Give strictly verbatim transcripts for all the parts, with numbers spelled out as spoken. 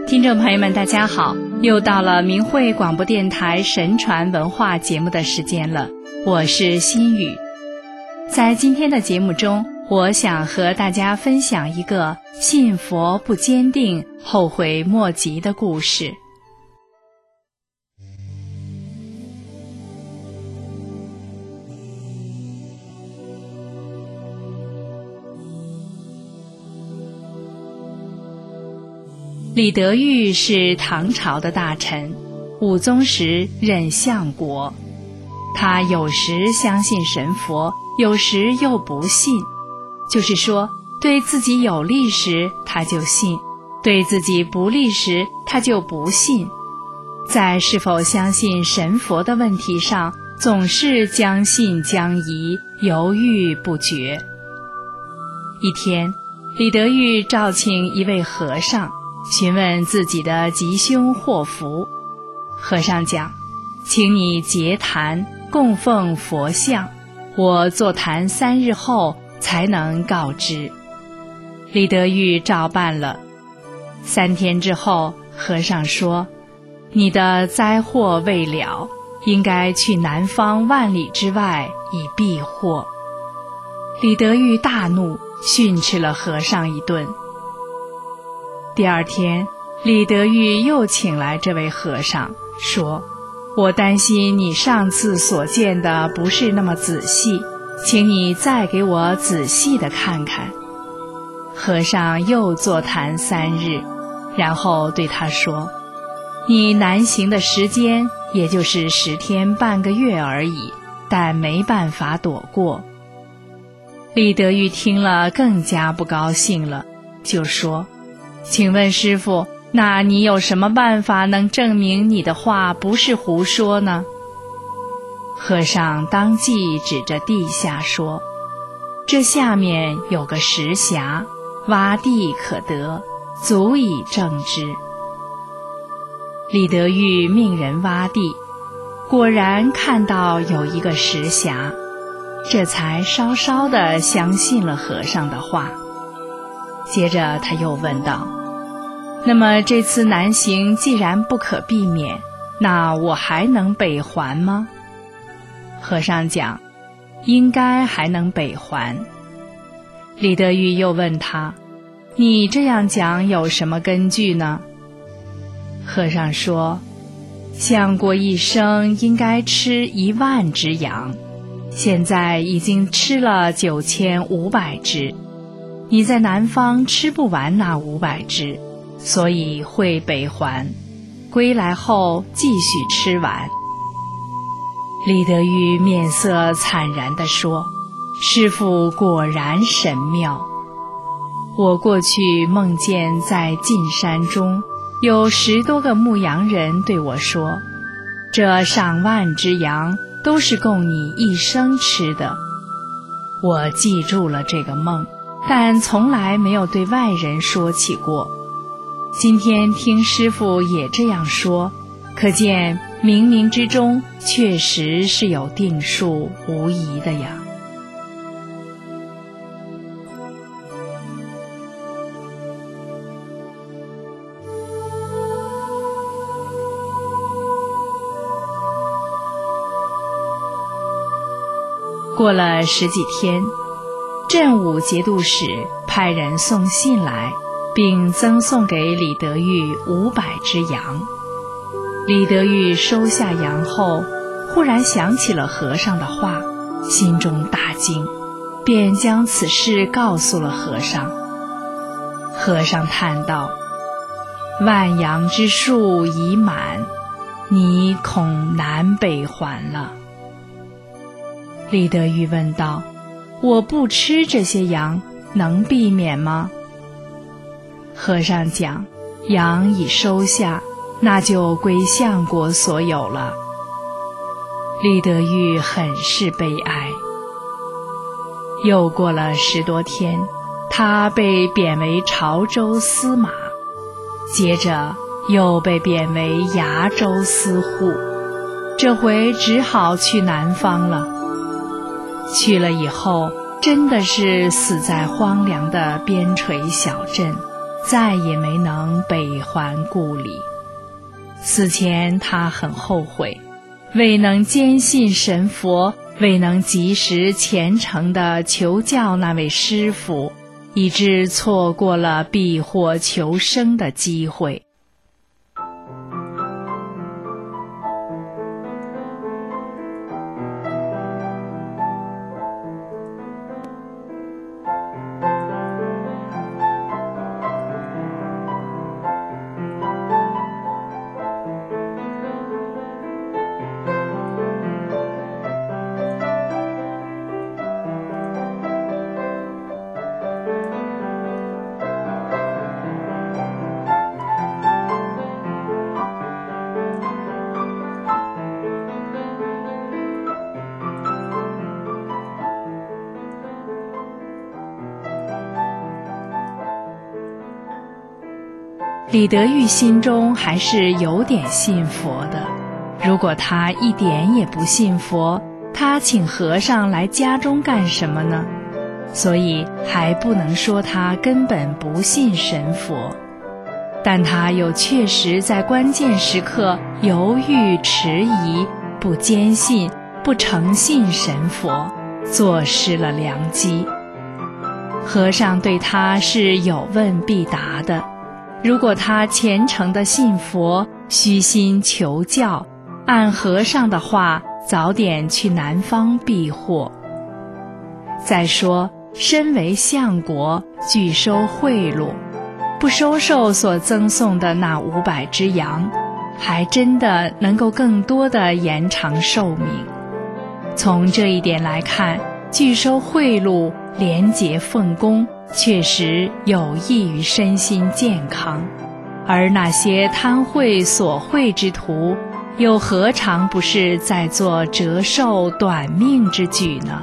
听众朋友们大家好，又到了明慧广播电台神传文化节目的时间了，我是心雨。在今天的节目中，我想和大家分享一个信佛不坚定后悔莫及的故事。李德裕是唐朝的大臣，武宗时任相国。他有时相信神佛，有时又不信，就是说对自己有利时他就信，对自己不利时他就不信。在是否相信神佛的问题上，总是将信将疑，犹豫不决。一天，李德裕召请一位和尚，询问自己的吉凶祸福。和尚讲，请你结坛供奉佛像，我坐坛三日后才能告知。李德裕照办了。三天之后，和尚说，你的灾祸未了，应该去南方万里之外以避祸。李德裕大怒，训斥了和尚一顿。第二天，李德裕又请来这位和尚，说，我担心你上次所见的不是那么仔细，请你再给我仔细的看看。和尚又坐坛三日，然后对他说，你南行的时间也就是十天半个月而已，但没办法躲过。李德裕听了更加不高兴了，就说，请问师父，那你有什么办法能证明你的话不是胡说呢？和尚当即指着地下说，这下面有个石匣，挖地可得，足以证之。李德裕命人挖地，果然看到有一个石匣，这才稍稍地相信了和尚的话。接着他又问道，那么这次南行既然不可避免，那我还能北还吗？和尚讲，应该还能北还。李德裕又问他，你这样讲有什么根据呢？和尚说，相国一生应该吃一万只羊，现在已经吃了九千五百只，你在南方吃不完那五百只，所以会北还，归来后继续吃完。李德裕面色惨然地说，师父果然神妙。我过去梦见在进山中有十多个牧羊人对我说，这上万只羊都是供你一生吃的。我记住了这个梦，但从来没有对外人说起过。今天听师父也这样说，可见冥冥之中确实是有定数无疑的呀。过了十几天，镇武节度使派人送信来，并赠送给李德裕五百只羊。李德裕收下羊后，忽然想起了和尚的话，心中大惊，便将此事告诉了和尚。和尚叹道，万羊之数已满，你恐南北还了。李德裕问道，我不吃这些羊，能避免吗？和尚讲，羊已收下，那就归相国所有了。李德裕很是悲哀。又过了十多天，他被贬为潮州司马，接着又被贬为崖州司户，这回只好去南方了。去了以后，真的是死在荒凉的边陲小镇， 再也没能北还故里。死前他很后悔，未能坚信神佛，未能及时虔诚地求教那位师父，以致错过了避祸求生的机会。李德裕心中还是有点信佛的，如果他一点也不信佛，他请和尚来家中干什么呢？所以还不能说他根本不信神佛，但他又确实在关键时刻犹豫迟疑，不坚信，不诚信神佛，错失了良机。和尚对他是有问必答的，如果他虔诚地信佛，虚心求教，按和尚的话，早点去南方避祸。再说，身为相国，拒收贿赂，不收受所赠送的那五百只羊，还真的能够更多地延长寿命。从这一点来看，拒收贿赂，廉洁奉公，确实有益于身心健康，而那些贪贿索贿之徒，又何尝不是在做折寿短命之举呢？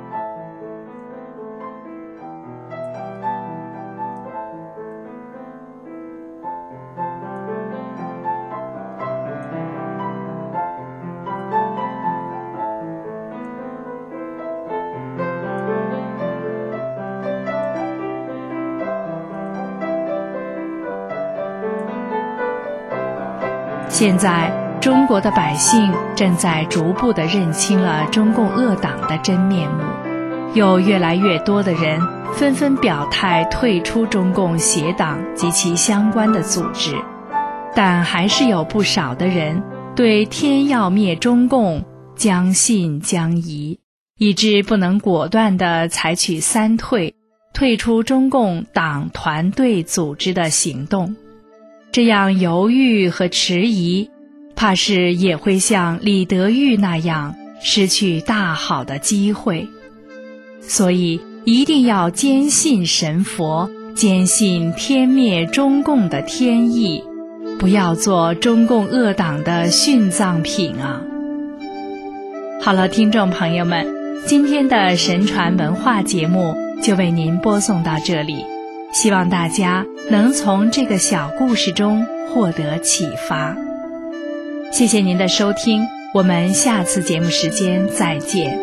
现在中国的百姓正在逐步地认清了中共恶党的真面目，有越来越多的人纷纷表态退出中共邪党及其相关的组织，但还是有不少的人对天要灭中共将信将疑，以致不能果断地采取三退，退出中共党团队组织的行动。这样犹豫和迟疑，怕是也会像李德裕那样失去大好的机会。所以一定要坚信神佛，坚信天灭中共的天意，不要做中共恶党的殉葬品啊！好了，听众朋友们，今天的神传文化节目就为您播送到这里，希望大家能从这个小故事中获得启发。谢谢您的收听，我们下次节目时间再见。